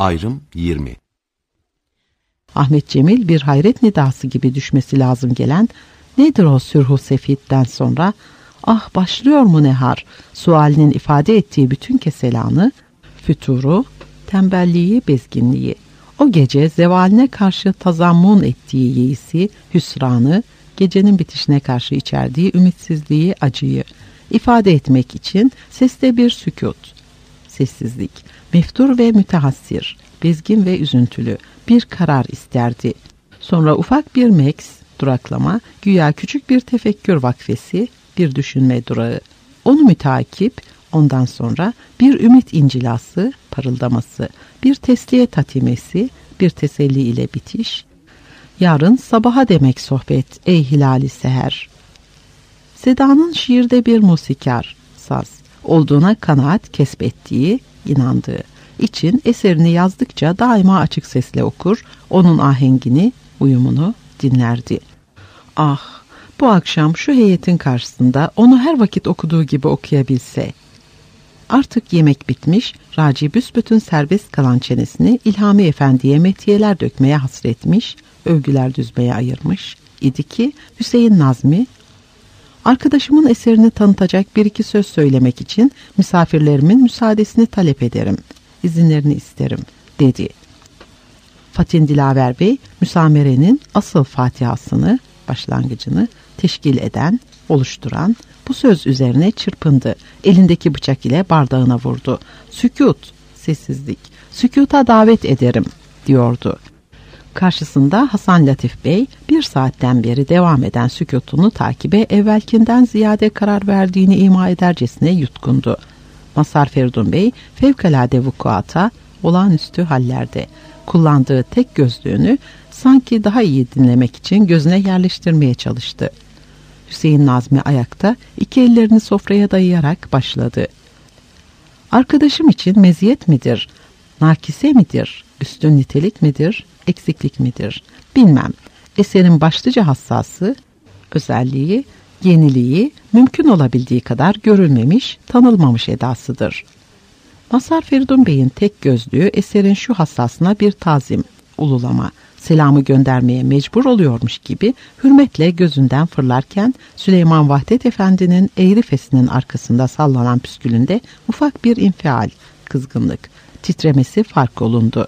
Ayrım 20. Ahmet Cemil bir hayret nidası gibi düşmesi lazım gelen "Nedir o sürhu sefitten" sonra "Ah, başlıyor mu nehar" sualinin ifade ettiği bütün keselanı, füturu, tembelliği, bezginliği, o gece zevaline karşı tazammun ettiği yeisi, hüsranı, gecenin bitişine karşı içerdiği ümitsizliği, acıyı ifade etmek için seste bir sükût, sessizlik, meftur ve mütehassir, bezgin ve üzüntülü bir karar isterdi. Sonra ufak bir meks, duraklama, güya küçük bir tefekkür vakfesi, bir düşünme durağı. Onu müteakip, ondan sonra bir ümit incilası, parıldaması, bir tesliye tatimesi, bir teselli ile bitiş. Yarın sabaha demek sohbet ey hilali seher. Seda'nın şiirde bir musikar, saz olduğuna kanaat kesbettiği, inandığı için eserini yazdıkça daima açık sesle okur, onun ahengini, uyumunu dinlerdi. Ah, bu akşam şu heyetin karşısında onu her vakit okuduğu gibi okuyabilse. Artık yemek bitmiş, Raci büsbütün serbest kalan çenesini İlhami Efendi'ye metiyeler dökmeye hasretmiş, övgüler düzmeye ayırmış idi ki Hüseyin Nazmi, "Arkadaşımın eserini tanıtacak bir iki söz söylemek için misafirlerimin müsaadesini talep ederim, izinlerini isterim" dedi. Fatin Dilaver Bey, müsamerenin asıl fatihasını, başlangıcını teşkil eden, oluşturan bu söz üzerine çırpındı. Elindeki bıçak ile bardağına vurdu. "Sükût, sessizlik, sükûta davet ederim" diyordu. Karşısında Hasan Latif Bey bir saatten beri devam eden sükûtunu takibe evvelkinden ziyade karar verdiğini ima edercesine yutkundu. Mazhar Feridun Bey fevkalade vukuata, olağanüstü hallerde kullandığı tek gözlüğünü sanki daha iyi dinlemek için gözüne yerleştirmeye çalıştı. Hüseyin Nazmi ayakta, iki ellerini sofraya dayayarak başladı. "Arkadaşım için meziyet midir, nakise midir, üstün nitelik midir, eksiklik midir bilmem. Eserin başlıca hassası, özelliği, yeniliği mümkün olabildiği kadar görülmemiş, tanılmamış edasıdır." Mazhar Feridun Bey'in tek gözlüğü eserin şu hassasına bir tazim, ululama, selamı göndermeye mecbur oluyormuş gibi hürmetle gözünden fırlarken Süleyman Vahdet Efendi'nin eğri fesinin arkasında sallanan püskülünde ufak bir infial, kızgınlık, titremesi fark olundu.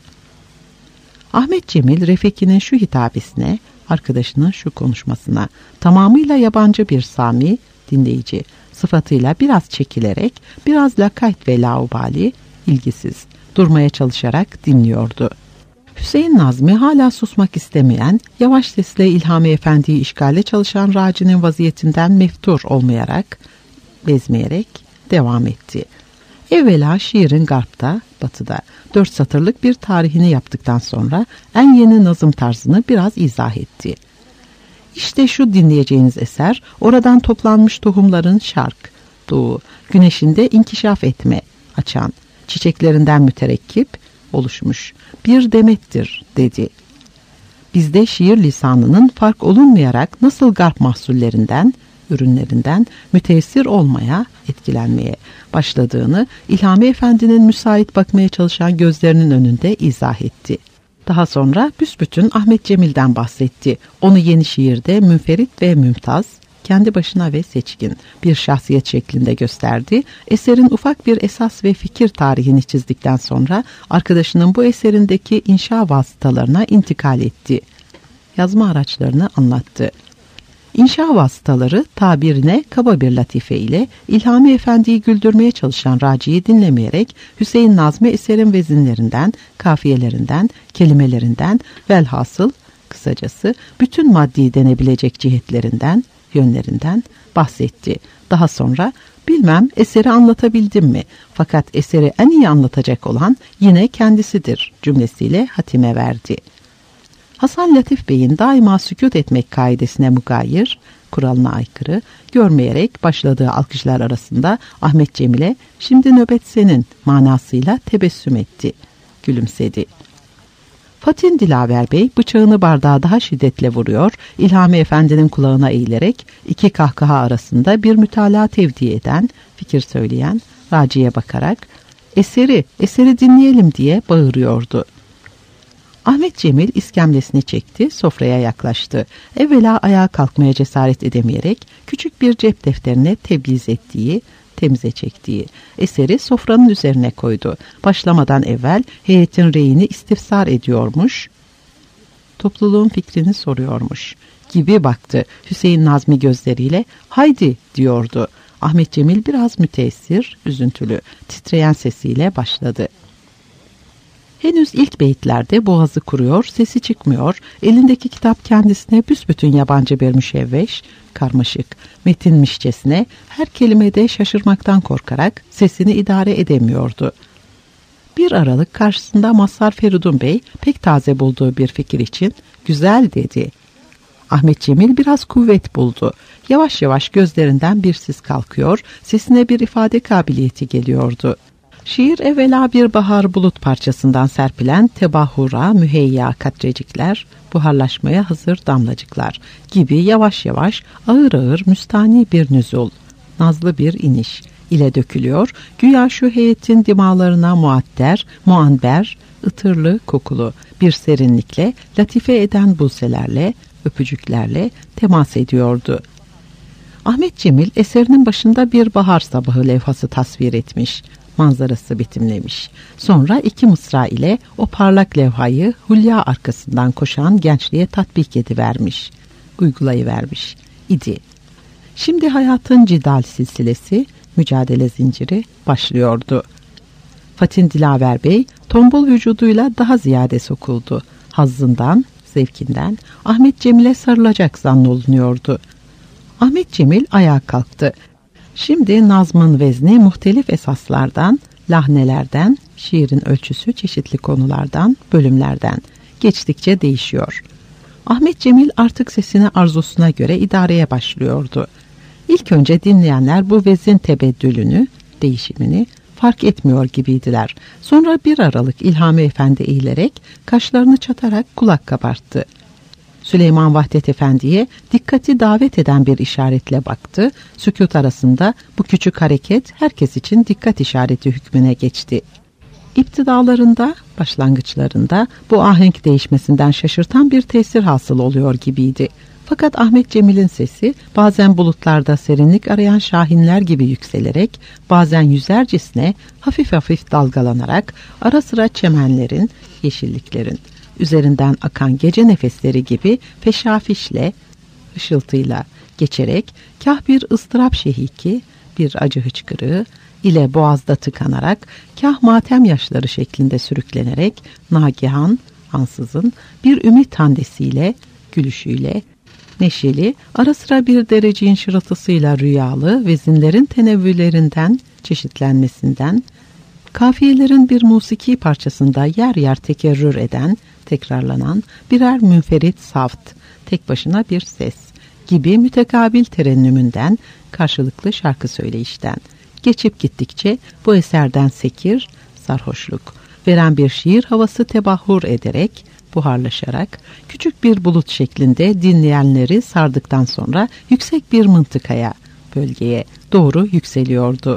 Ahmet Cemil Refiki'nin şu hitabesine, arkadaşının şu konuşmasına tamamıyla yabancı bir sami, dinleyici sıfatıyla biraz çekilerek, biraz lakayt ve laubali, ilgisiz, durmaya çalışarak dinliyordu. Hüseyin Nazmi hala susmak istemeyen, yavaş sesle İlhami Efendi'yi işgale çalışan Raci'nin vaziyetinden meftur olmayarak, bezmeyerek devam etti. Evvela şiirin garpta, batıda 4 satırlık bir tarihini yaptıktan sonra en yeni nazım tarzını biraz izah etti. İşte şu dinleyeceğiniz eser, oradan toplanmış tohumların şark, doğu, güneşinde inkişaf etme, açan, çiçeklerinden müterekkip oluşmuş bir demettir dedi. Bizde şiir lisanının fark olunmayarak nasıl garp mahsullerinden, ürünlerinden müteessir olmaya, etkilenmeye başladığını İlhami Efendi'nin müsait bakmaya çalışan gözlerinin önünde izah etti. Daha sonra büsbütün Ahmet Cemil'den bahsetti. Onu yeni şiirde münferit ve mümtaz, kendi başına ve seçkin bir şahsiyet şeklinde gösterdi. Eserin ufak bir esas ve fikir tarihini çizdikten sonra arkadaşının bu eserindeki inşa vasıtalarına intikal etti. Yazma araçlarını anlattı. İnşa vasıtaları tabirine kaba bir latife ile İlhami Efendi'yi güldürmeye çalışan Raci'yi dinlemeyerek Hüseyin Nazmi eserin vezinlerinden, kafiyelerinden, kelimelerinden, velhasıl kısacası bütün maddi denebilecek cihetlerinden, yönlerinden bahsetti. Daha sonra bilmem eseri anlatabildim mi, fakat eseri en iyi anlatacak olan yine kendisidir cümlesiyle hatime verdi. Hasan Latif Bey'in daima sükût etmek kaidesine mugayir, kuralına aykırı, görmeyerek başladığı alkışlar arasında Ahmet Cemil'e "Şimdi nöbet senin" manasıyla tebessüm etti, gülümsedi. Fatin Dilaver Bey bıçağını bardağa daha şiddetle vuruyor, İlhami Efendi'nin kulağına eğilerek iki kahkaha arasında bir mütalaa tevdi eden, fikir söyleyen Raci'ye bakarak eseri dinleyelim diye bağırıyordu. Ahmet Cemil iskemlesini çekti, sofraya yaklaştı. Evvela ayağa kalkmaya cesaret edemeyerek küçük bir cep defterine temize çektiği eseri sofranın üzerine koydu. Başlamadan evvel heyetin reyini istifsar ediyormuş, topluluğun fikrini soruyormuş gibi baktı. Hüseyin Nazmi gözleriyle haydi diyordu. Ahmet Cemil biraz müteessir, üzüntülü, titreyen sesiyle başladı. Henüz ilk beyitlerde boğazı kuruyor, sesi çıkmıyor, elindeki kitap kendisine büsbütün yabancı bir müşevveş, karmaşık, metinmişçesine her kelimede şaşırmaktan korkarak sesini idare edemiyordu. Bir aralık karşısında Mazhar Feridun Bey pek taze bulduğu bir fikir için güzel dedi. Ahmet Cemil biraz kuvvet buldu. Yavaş yavaş gözlerinden bir sis kalkıyor, sesine bir ifade kabiliyeti geliyordu. Şiir evvela bir bahar bulut parçasından serpilen tebahura, müheyya katrecikler, buharlaşmaya hazır damlacıklar gibi yavaş yavaş ağır ağır müstani bir nüzul, nazlı bir iniş ile dökülüyor. Güya şu heyetin dimağlarına muanber, ıtırlı kokulu bir serinlikle, latife eden buselerle, öpücüklerle temas ediyordu. Ahmet Cemil eserinin başında bir bahar sabahı levhası tasvir etmiş, manzarası betimlemiş. Sonra iki mısra ile o parlak levhayı hulya arkasından koşan gençliğe tatbik edivermiş, uygulayıvermiş idi. Şimdi hayatın cidal silsilesi, mücadele zinciri başlıyordu. Fatin Dilaver Bey tombul vücuduyla daha ziyade sokuldu. Hazzından, zevkinden Ahmet Cemil'e sarılacak zannolunuyordu. Ahmet Cemil ayağa kalktı. Şimdi nazmın vezni muhtelif esaslardan, lahnelerden, şiirin ölçüsü çeşitli konulardan, bölümlerden geçtikçe değişiyor. Ahmet Cemil artık sesini arzusuna göre idareye başlıyordu. İlk önce dinleyenler bu vezin tebeddülünü, değişimini fark etmiyor gibiydiler. Sonra bir aralık İlhami Efendi eğilerek, kaşlarını çatarak kulak kabarttı. Süleyman Vahdet Efendi'ye dikkati davet eden bir işaretle baktı. Sükût arasında bu küçük hareket herkes için dikkat işareti hükmüne geçti. İptidalarında, başlangıçlarında bu ahenk değişmesinden şaşırtan bir tesir hasıl oluyor gibiydi. Fakat Ahmet Cemil'in sesi bazen bulutlarda serinlik arayan şahinler gibi yükselerek, bazen yüzercesine hafif hafif dalgalanarak ara sıra çemenlerin, yeşilliklerin üzerinden akan gece nefesleri gibi feşafişle, ışıltıyla geçerek kah bir ıstırap şehiki, bir acı hıçkırığı ile boğazda tıkanarak, kah matem yaşları şeklinde sürüklenerek nagihan, ansızın bir ümit handesiyle, gülüşüyle, neşeli, ara sıra bir dereceğin şırıltısıyla rüyalı, vezinlerin tenevvülerinden, çeşitlenmesinden, kafiyelerin bir musiki parçasında yer yer tekerrür eden, tekrarlanan birer münferit saft, tek başına bir ses gibi mütekabil terennümünden, karşılıklı şarkı söyleyişten geçip gittikçe bu eserden sekir, sarhoşluk veren bir şiir havası tebahhur ederek, buharlaşarak, küçük bir bulut şeklinde dinleyenleri sardıktan sonra yüksek bir mıntıkaya, bölgeye doğru yükseliyordu.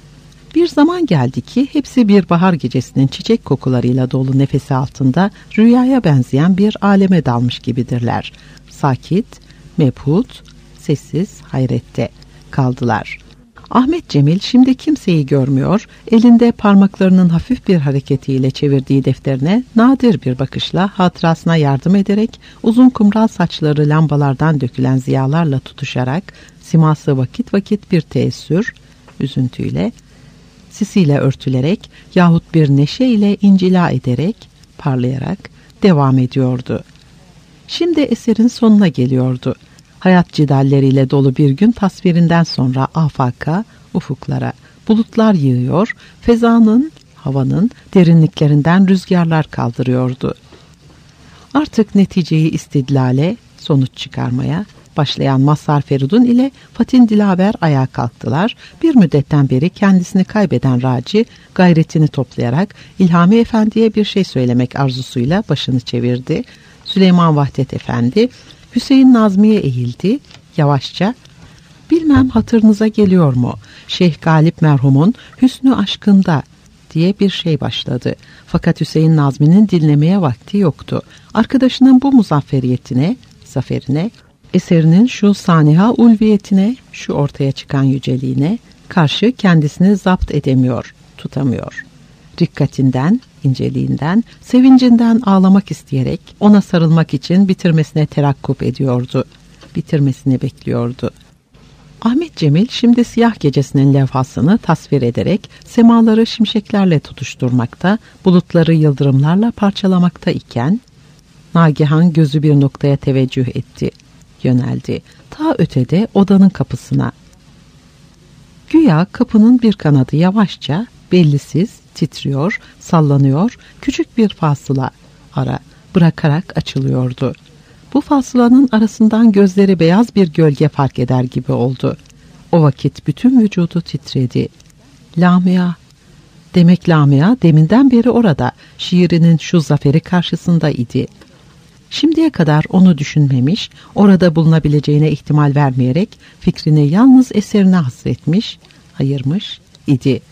Bir zaman geldi ki hepsi bir bahar gecesinin çiçek kokularıyla dolu nefesi altında rüyaya benzeyen bir aleme dalmış gibidirler. Sakit, mebhut, sessiz, hayrette kaldılar. Ahmet Cemil şimdi kimseyi görmüyor, elinde parmaklarının hafif bir hareketiyle çevirdiği defterine nadir bir bakışla hatırasına yardım ederek, uzun kumral saçları lambalardan dökülen ziyalarla tutuşarak, siması vakit vakit bir teessür, üzüntüyle, sisiyle örtülerek yahut bir neşe ile incila ederek, parlayarak devam ediyordu. Şimdi eserin sonuna geliyordu. Hayat cidalleriyle dolu bir gün tasvirinden sonra afaka, ufuklara bulutlar yığıyor, fezanın, havanın derinliklerinden rüzgarlar kaldırıyordu. Artık neticeyi istidlale, sonuç çıkarmaya başlayan Mazhar Feridun ile Fatin Dilaver ayağa kalktılar. Bir müddetten beri kendisini kaybeden Raci gayretini toplayarak İlhami Efendi'ye bir şey söylemek arzusuyla başını çevirdi. Süleyman Vahdet Efendi Hüseyin Nazmi'ye eğildi yavaşça. "Bilmem hatırınıza geliyor mu? Şeyh Galip merhumun Hüsnü Aşkı'nda diye bir şey başladı. Fakat Hüseyin Nazmi'nin dinlemeye vakti yoktu. Arkadaşının bu zaferine, eserinin şu saniha ulviyetine, şu ortaya çıkan yüceliğine karşı kendisini zapt edemiyor, tutamıyor. Dikkatinden, inceliğinden, sevincinden ağlamak isteyerek ona sarılmak için bitirmesine terakkup ediyordu. Bitirmesini bekliyordu. Ahmet Cemil şimdi Siyah Gecesi'nin levhasını tasvir ederek semaları şimşeklerle tutuşturmakta, bulutları yıldırımlarla parçalamakta iken, nagihan gözü bir noktaya teveccüh etti, yöneldi. Ta ötede odanın kapısına. Güya kapının bir kanadı yavaşça, bellisiz, titriyor, sallanıyor, küçük bir fasıla ara bırakarak açılıyordu. Bu fasılanın arasından gözleri beyaz bir gölge fark eder gibi oldu. O vakit bütün vücudu titredi. Lamia, demek Lamia deminden beri orada, şiirinin şu zaferi karşısında idi. Şimdiye kadar onu düşünmemiş, orada bulunabileceğine ihtimal vermeyerek fikrini yalnız eserine hasretmiş, ayırmış idi.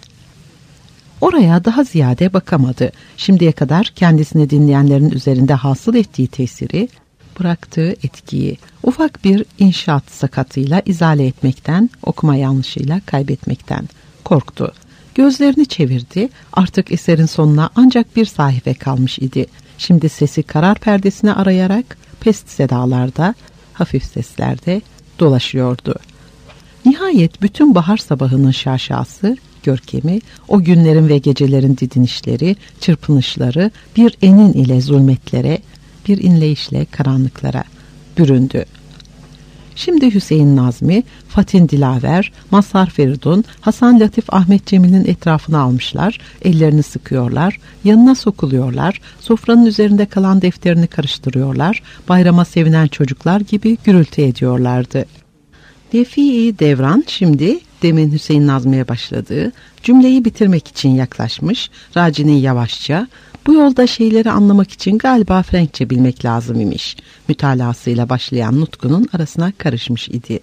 Oraya daha ziyade bakamadı. Şimdiye kadar kendisini dinleyenlerin üzerinde hasıl ettiği tesiri, bıraktığı etkiyi ufak bir inşaat sakatıyla izale etmekten, okuma yanlışıyla kaybetmekten korktu. Gözlerini çevirdi, artık eserin sonuna ancak bir sahife kalmış idi. Şimdi sesi karar perdesine arayarak pest sedalarda, hafif seslerde dolaşıyordu. Nihayet bütün bahar sabahının şaşası, görkemi, o günlerin ve gecelerin didinişleri, çırpınışları bir enin ile zulmetlere, bir inleyişle karanlıklara büründü. Şimdi Hüseyin Nazmi, Fatin Dilaver, Mazhar Feridun, Hasan Latif Ahmet Cemil'in etrafına almışlar, ellerini sıkıyorlar, yanına sokuluyorlar, sofranın üzerinde kalan defterini karıştırıyorlar, bayrama sevinen çocuklar gibi gürültü ediyorlardı. Defi Devran şimdi demin Hüseyin Nazmi'ye başladığı cümleyi bitirmek için yaklaşmış, Raci'nin yavaşça, bu yolda şeyleri anlamak için galiba Frenkçe bilmek lazım imiş, mütalasıyla başlayan nutkunun arasına karışmış idi.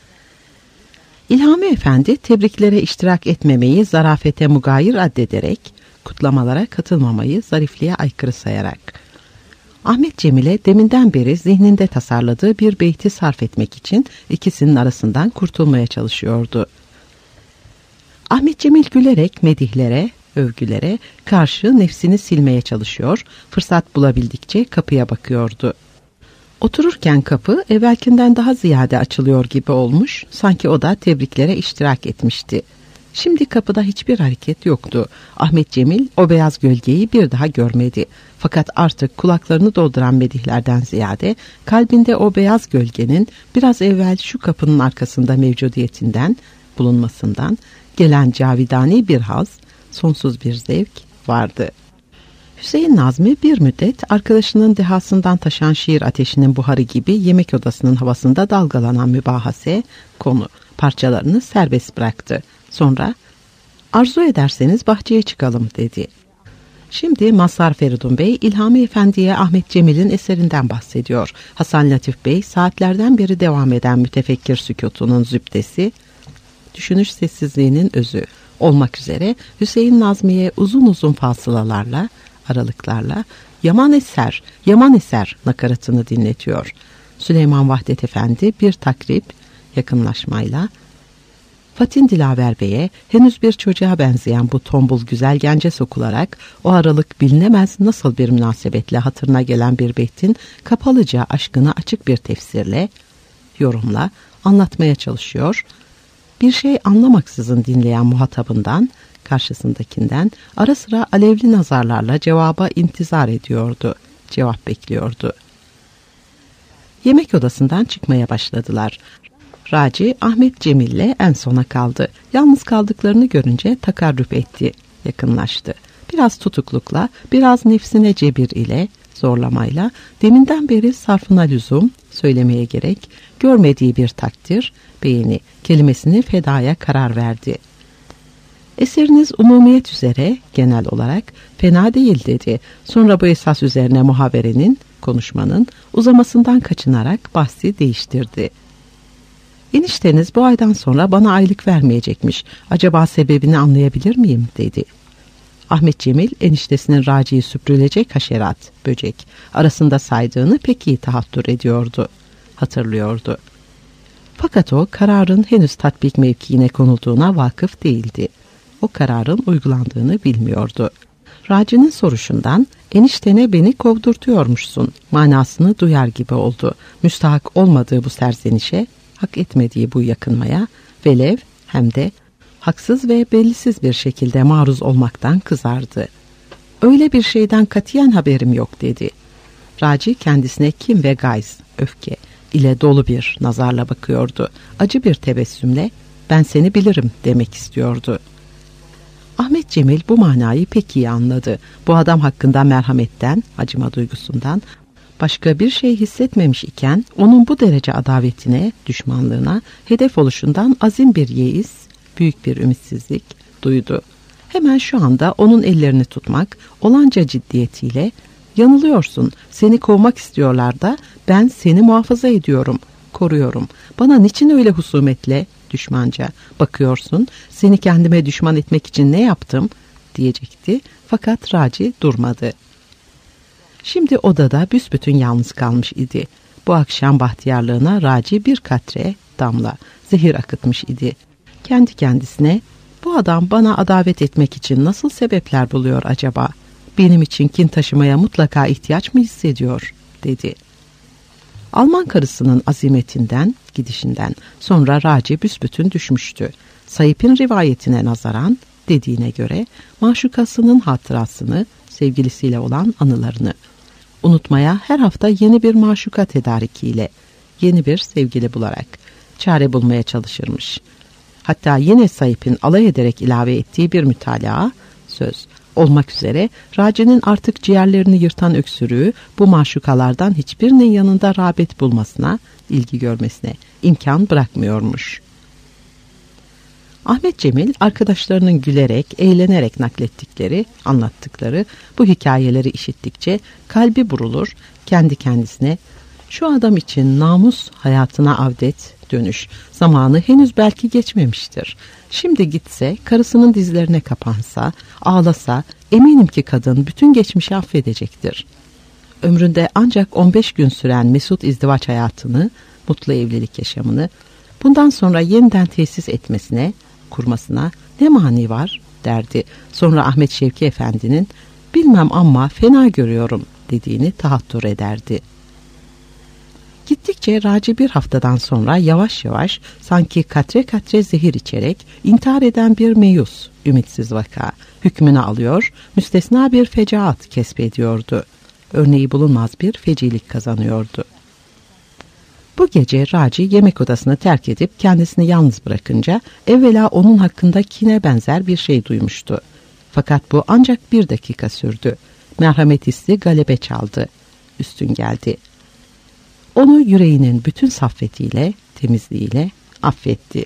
İlhami Efendi tebriklere iştirak etmemeyi zarafete mugayir addederek, kutlamalara katılmamayı zarifliğe aykırı sayarak, Ahmet Cemil'e deminden beri zihninde tasarladığı bir beyti sarf etmek için ikisinin arasından kurtulmaya çalışıyordu. Ahmet Cemil gülerek medihlere, övgülere karşı nefsini silmeye çalışıyor, fırsat bulabildikçe kapıya bakıyordu. Otururken kapı evvelkinden daha ziyade açılıyor gibi olmuş, sanki o da tebriklere iştirak etmişti. Şimdi kapıda hiçbir hareket yoktu. Ahmet Cemil o beyaz gölgeyi bir daha görmedi. Fakat artık kulaklarını dolduran medihlerden ziyade kalbinde o beyaz gölgenin biraz evvel şu kapının arkasında mevcudiyetinden, bulunmasından gelen cavidani bir haz, sonsuz bir zevk vardı. Hüseyin Nazmi bir müddet arkadaşının dehasından taşan şiir ateşinin buharı gibi yemek odasının havasında dalgalanan mübahase, konu, parçalarını serbest bıraktı. Sonra, arzu ederseniz bahçeye çıkalım dedi. Şimdi Mazhar Feridun Bey, İlhami Efendi'ye Ahmet Cemil'in eserinden bahsediyor. Hasan Latif Bey, saatlerden beri devam eden mütefekkir sükutunun zübdesi, düşünüş sessizliğinin özü olmak üzere Hüseyin Nazmi'ye uzun uzun fasılalarla, aralıklarla yaman eser, yaman eser nakaratını dinletiyor. Süleyman Vahdet Efendi bir takrib, yakınlaşmayla, Fatin Dilaver Bey'e henüz bir çocuğa benzeyen bu tombul güzel gence sokularak o aralık bilinemez nasıl bir münasebetle hatırına gelen bir beytin kapalıca aşkını açık bir tefsirle, yorumla anlatmaya çalışıyor. Bir şey anlamaksızın dinleyen muhatabından, karşısındakinden ara sıra alevli nazarlarla cevaba intizar ediyordu, cevap bekliyordu. Yemek odasından çıkmaya başladılar. Raci Ahmet Cemil'le en sona kaldı. Yalnız kaldıklarını görünce takarrüp etti, yakınlaştı. Biraz tutuklukla, biraz nefsine cebir ile, zorlamayla, deminden beri sarfına lüzum, söylemeye gerek, görmediği bir takdir, beğeni kelimesini fedaya karar verdi. Eseriniz umumiyet üzere, genel olarak fena değil dedi. Sonra bu esas üzerine muhaberenin, konuşmanın uzamasından kaçınarak bahsi değiştirdi. Enişteniz bu aydan sonra bana aylık vermeyecekmiş. Acaba sebebini anlayabilir miyim dedi. Ahmet Cemil eniştesinin Raci'yi süpürülecek haşerat, böcek arasında saydığını pek iyi tahattür ediyordu, hatırlıyordu. Fakat o kararın henüz tatbik mevkiine konulduğuna vakıf değildi. O kararın uygulandığını bilmiyordu. Raci'nin soruşundan eniştene beni kovdurtuyormuşsun manasını duyar gibi oldu. Müstahak olmadığı bu serzenişe, hak etmediği bu yakınmaya velev hem de haksız ve bellisiz bir şekilde maruz olmaktan kızardı. Öyle bir şeyden katiyen haberim yok dedi. Raci kendisine kin ve gayz, öfke ile dolu bir nazarla bakıyordu. Acı bir tebessümle ben seni bilirim demek istiyordu. Ahmet Cemil bu manayı pek iyi anladı. Bu adam hakkında merhametten, acıma duygusundan başka bir şey hissetmemiş iken onun bu derece adavetine, düşmanlığına hedef oluşundan azim bir yeis, büyük bir ümitsizlik duydu. Hemen şu anda onun ellerini tutmak, olanca ciddiyetiyle yanılıyorsun, seni kovmak istiyorlar da ben seni muhafaza ediyorum, koruyorum. Bana niçin öyle husumetle, düşmanca bakıyorsun, seni kendime düşman etmek için ne yaptım diyecekti. Fakat Raci durmadı. Şimdi odada büsbütün yalnız kalmış idi. Bu akşam bahtiyarlığına Raci bir katre damla zehir akıtmış idi. Kendi kendisine bu adam bana adavet etmek için nasıl sebepler buluyor acaba? Benim için kin taşımaya mutlaka ihtiyaç mı hissediyor dedi. Alman karısının azimetinden, gidişinden sonra Raci büsbütün düşmüştü. Sayip'in rivayetine nazaran dediğine göre maşukasının hatırasını, sevgilisiyle olan anılarını unutmaya her hafta yeni bir maşuka tedarikiyle, yeni bir sevgili bularak çare bulmaya çalışırmış. Hatta yine Sayip'in alay ederek ilave ettiği bir mütalaa, söz olmak üzere Raci'nin artık ciğerlerini yırtan öksürüğü bu maşukalardan hiçbirinin yanında rağbet bulmasına, ilgi görmesine imkan bırakmıyormuş. Ahmet Cemil arkadaşlarının gülerek, eğlenerek naklettikleri, anlattıkları bu hikayeleri işittikçe kalbi burulur, kendi kendisine şu adam için namus hayatına avdet, dönüş zamanı henüz belki geçmemiştir. Şimdi gitse, karısının dizlerine kapansa, ağlasa, eminim ki kadın bütün geçmişi affedecektir. Ömründe ancak 15 gün süren mesut izdivaç hayatını, mutlu evlilik yaşamını, bundan sonra yeniden tesis etmesine, kurmasına ne mani var derdi. Sonra Ahmet Şevki Efendi'nin bilmem ama fena görüyorum dediğini tahattür ederdi. Gittikçe Raci bir haftadan sonra yavaş yavaş sanki katre katre zehir içerek intihar eden bir meyus, ümitsiz vaka hükmünü alıyor, müstesna bir fecaat kesbediyordu. Örneği bulunmaz bir fecilik kazanıyordu. Bu gece Raci yemek odasını terk edip kendisini yalnız bırakınca evvela onun hakkında kine benzer bir şey duymuştu. Fakat bu ancak bir dakika sürdü. Merhamet hissi galebe çaldı. Üstün geldi. Onu yüreğinin bütün saffetiyle, temizliğiyle affetti.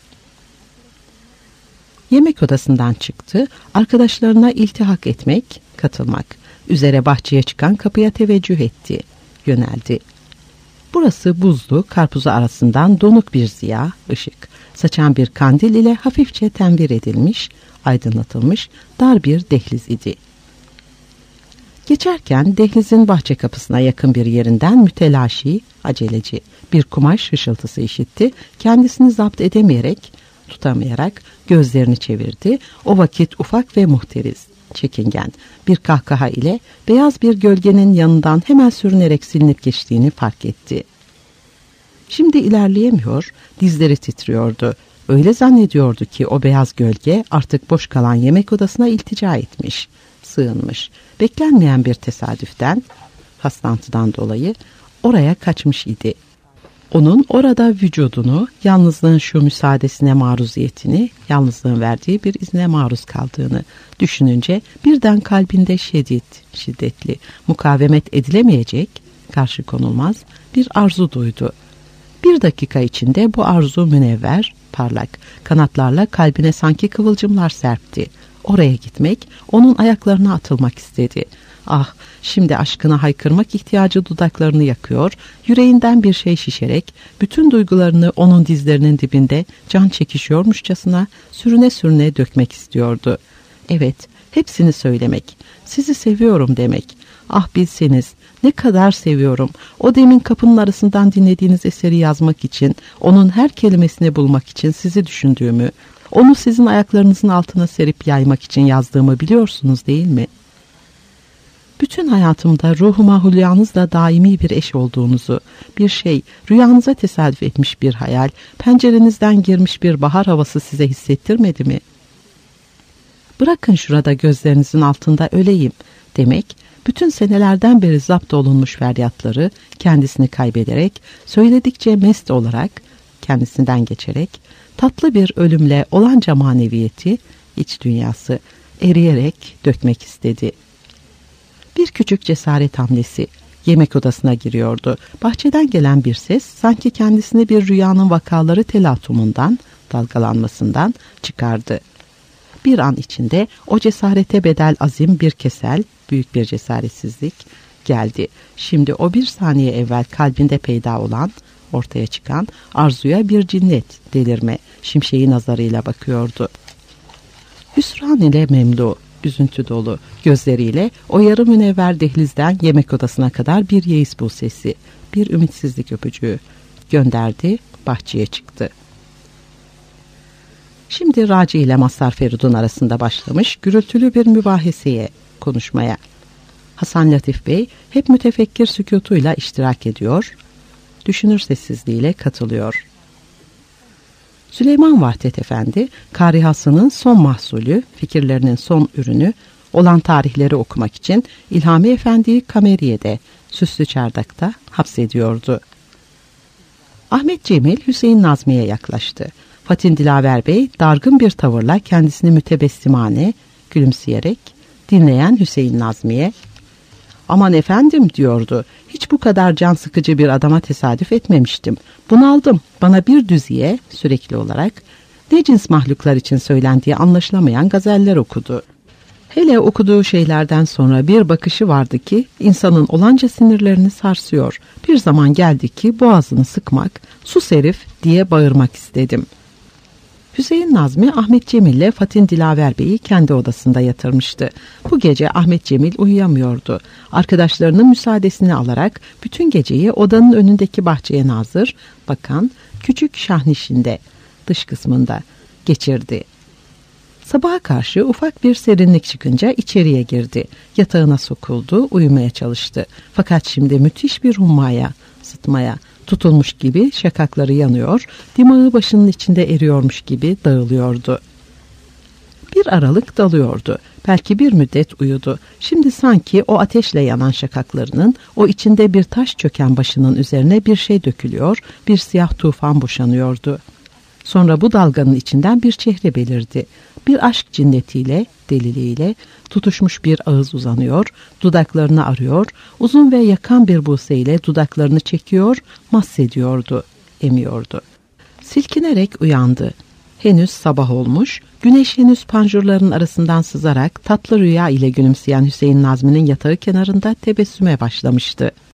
Yemek odasından çıktı, arkadaşlarına iltihak etmek, katılmak üzere bahçeye çıkan kapıya teveccüh etti, yöneldi. Burası buzlu, karpuzu arasından donuk bir ziya, ışık saçan bir kandil ile hafifçe tenvir edilmiş, aydınlatılmış dar bir dehliz idi. Geçerken dehlizin bahçe kapısına yakın bir yerinden mütelaşi, aceleci bir kumaş hışıltısı işitti. Kendisini zapt edemeyerek, tutamayarak gözlerini çevirdi. O vakit ufak ve muhteriz, çekingen bir kahkaha ile beyaz bir gölgenin yanından hemen sürünerek silinip geçtiğini fark etti. Şimdi ilerleyemiyor, dizleri titriyordu. Öyle zannediyordu ki o beyaz gölge artık boş kalan yemek odasına iltica etmiş, sığınmış. Beklenmeyen bir tesadüften, haslantıdan dolayı oraya kaçmış idi. Onun orada vücudunu, yalnızlığın şu müsaadesine maruziyetini, yalnızlığın verdiği bir izne maruz kaldığını düşününce birden kalbinde şiddetli, mukavemet edilemeyecek, karşı konulmaz bir arzu duydu. Bir dakika içinde bu arzu münevver, parlak, kanatlarla kalbine sanki kıvılcımlar serpti. Oraya gitmek, onun ayaklarına atılmak istedi. Ah, şimdi aşkına haykırmak ihtiyacı dudaklarını yakıyor, yüreğinden bir şey şişerek, bütün duygularını onun dizlerinin dibinde can çekişiyormuşçasına sürüne sürüne dökmek istiyordu. Evet, Hepsini söylemek, sizi seviyorum demek. Ah bilseniz ne kadar seviyorum. O demin kapının arasından dinlediğiniz eseri yazmak için, onun her kelimesini bulmak için sizi düşündüğümü, onu sizin ayaklarınızın altına serip yaymak için yazdığımı biliyorsunuz değil mi? Bütün hayatımda ruhuma hülyanızla daimi bir eş olduğunuzu, bir şey, rüyanıza tesadüf etmiş bir hayal, pencerenizden girmiş bir bahar havası size hissettirmedi mi? Bırakın şurada gözlerinizin altında öleyim demek, bütün senelerden beri zapt olunmuş feryatları kendisini kaybederek, söyledikçe mest olarak, kendisinden geçerek, tatlı bir ölümle olanca maneviyeti, iç dünyası eriyerek dökmek istedi. Bir küçük cesaret hamlesi. Yemek odasına giriyordu. Bahçeden gelen bir ses sanki kendisini bir rüyanın vakaları telatumundan, dalgalanmasından çıkardı. Bir an içinde o cesarete bedel azim bir kesel, büyük bir cesaretsizlik geldi. Şimdi o bir saniye evvel kalbinde peyda olan, ortaya çıkan arzuya bir cinnet, delirme, şimşeği nazarıyla bakıyordu. Hüsran ile memlu, üzüntü dolu gözleriyle o yarı münevver dehlizden yemek odasına kadar bir yeis bu sesi, bir ümitsizlik öpücüğü gönderdi, bahçeye çıktı. Şimdi Raci ile Mazhar Feridun arasında başlamış gürültülü bir mübaheseye, konuşmaya. Hasan Latif Bey hep mütefekkir sükutuyla iştirak ediyor, düşünür sessizliğiyle katılıyor. Süleyman Vahdet Efendi, karihasının son mahsulü, fikirlerinin son ürünü olan tarihleri okumak için İlhami Efendi'yi Kameriye'de, Süslü Çardak'ta hapsediyordu. Ahmet Cemil, Hüseyin Nazmi'ye yaklaştı. Fatin Dilaver Bey, dargın bir tavırla kendisini mütebessimane, gülümseyerek dinleyen Hüseyin Nazmi'ye, "Aman efendim," diyordu, "hiç bu kadar can sıkıcı bir adama tesadüf etmemiştim. Bunaldım, bana bir düziye," sürekli olarak, ne cins mahluklar için söylendiği anlaşılamayan gazeller okudu. Hele okuduğu şeylerden sonra bir bakışı vardı ki, insanın olanca sinirlerini sarsıyor. Bir zaman geldi ki boğazını sıkmak, "Sus herif," diye bağırmak istedim. Hüseyin Nazmi, Ahmet Cemil ile Fatin Dilaver Bey'i kendi odasında yatırmıştı. Bu gece Ahmet Cemil uyuyamıyordu. Arkadaşlarının müsaadesini alarak bütün geceyi odanın önündeki bahçeye nazır, bakan küçük şahnişinde, dış kısmında geçirdi. Sabaha karşı ufak bir serinlik çıkınca içeriye girdi. Yatağına sokuldu, uyumaya çalıştı. Fakat şimdi müthiş bir hummaya, sıtmaya tutulmuş gibi şakakları yanıyor, dimağı başının içinde eriyormuş gibi dağılıyordu. Bir aralık dalıyordu. Belki bir müddet uyudu. Şimdi sanki o ateşle yanan şakaklarının, o içinde bir taş çöken başının üzerine bir şey dökülüyor, bir siyah tufan boşanıyordu. Sonra bu dalganın içinden bir çehre belirdi. Bir aşk cinnetiyle, deliliğiyle tutuşmuş bir ağız uzanıyor, dudaklarını arıyor, uzun ve yakan bir buseyle dudaklarını çekiyor, mahsediyordu, emiyordu. Silkinerek uyandı. Henüz sabah olmuş, güneş henüz panjurların arasından sızarak tatlı rüya ile gülümseyen Hüseyin Nazmi'nin yatağı kenarında tebessüme başlamıştı.